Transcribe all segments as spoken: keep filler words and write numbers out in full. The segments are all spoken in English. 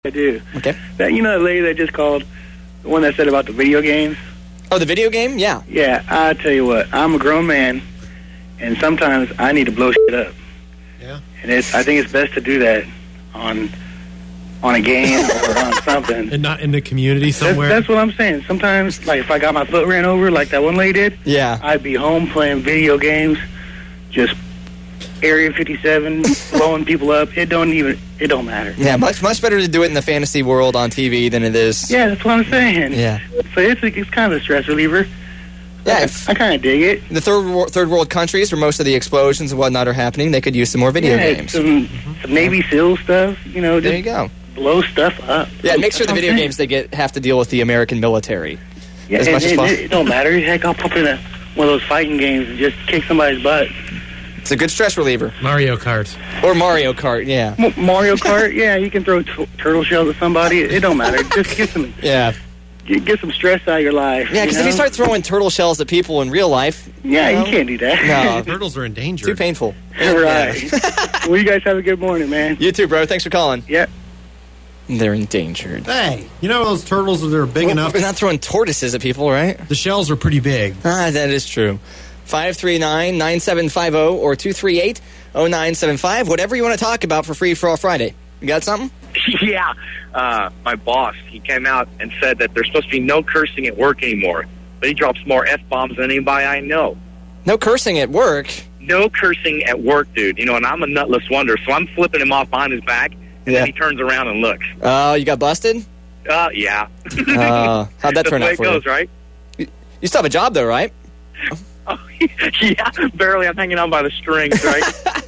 I do. Okay. That, you know the lady that just called, the one that said about the video games? Oh, the video game? Yeah. Yeah, I tell you what, I'm a grown man, and sometimes I need to blow shit up. Yeah. And it's, I think it's best to do that on on a game or on something. And not in the community somewhere? That's, that's what I'm saying. Sometimes, like, if I got my foot ran over, like that one lady did, Yeah. I'd be home playing video games, just Area fifty-seven, blowing people up. It don't even, it don't matter. Yeah, much much better to do it in the fantasy world on T V than it is. Yeah, that's what I'm saying. Yeah. So it's, it's kind of a stress reliever. Yeah, I, if I kind of dig it. the third wor- third world countries where most of the explosions and whatnot are happening, they could use some more video yeah, games. Some, some Navy SEAL stuff, you know, There just you go. blow stuff up. Yeah, make sure the That's video what I'm games they get have to deal with the American military. Yeah, as and much as it, possible. it, it don't matter. Heck, I'll pop in a, one of those fighting games and just kick somebody's butt. It's a good stress reliever. Mario Kart. Or Mario Kart, yeah. M- Mario Kart, yeah, you can throw t- turtle shells at somebody. It don't matter. Just get some Yeah. get, get some stress out of your life. Yeah, because if you know? start throwing turtle shells at people in real life... Yeah, you you know, can't do that. No. Turtles are endangered. Too painful. Right. Well, you guys have a good morning, man. You too, bro. Thanks for calling. Yep. They're endangered. Hey, you know those turtles that are big Well, enough? we're not throwing tortoises at people, right? The shells are pretty big. Ah, that is true. five three nine, nine seven five zero or two three eight, oh nine seven five. Whatever you want to talk about for Free For All Friday. You got something? Yeah. Uh, my boss, he came out and said that there's supposed to be no cursing at work anymore. But he drops more F-bombs than anybody I know. No cursing at work. No cursing at work, dude. You know, and I'm a nutless wonder, so I'm flipping him off behind his back, and Yeah. then he turns around and looks. Oh, you got busted? Uh, yeah. Uh, how'd that That's turn the way out for it goes, you? right? You still have a job, though, right? Oh, yeah, barely. I'm hanging on by the strings, right?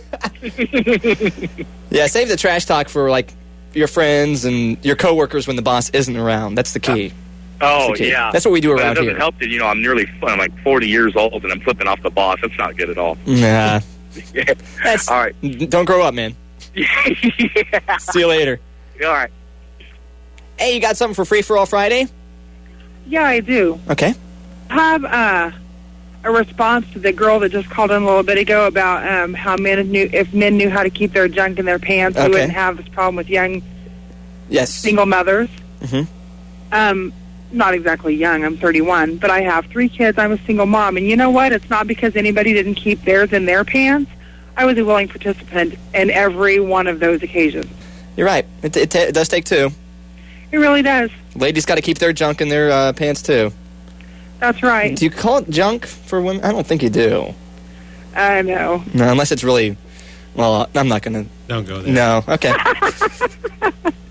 Yeah, save the trash talk for, like, your friends and your coworkers when the boss isn't around. That's the key. Oh, That's the key. yeah. That's what we do But around it doesn't here. help that, you know, I'm nearly, I'm like forty years old, and I'm flipping off the boss. That's not good at all. Nah. Yeah. That's, All right. Don't grow up, man. Yeah. See you later. All right. Hey, you got something for Free For All Friday? Yeah, I do. Okay. Have uh, a response to the girl that just called in a little bit ago about um, how men knew if men knew how to keep their junk in their pants, we Okay. wouldn't have this problem with young Yes. single mothers. Mhm. Um, not exactly young. I'm thirty-one, but I have three kids. I'm a single mom, and you know what? It's not because anybody didn't keep theirs in their pants. I was a willing participant in every one of those occasions. You're right. It, it, it does take two. It really does. Ladies got to keep their junk in their uh, pants, too. That's right. Do you call it junk for women? I don't think you do. I know. No, unless it's really... Well, I'm not going to... Don't go there. No. Okay.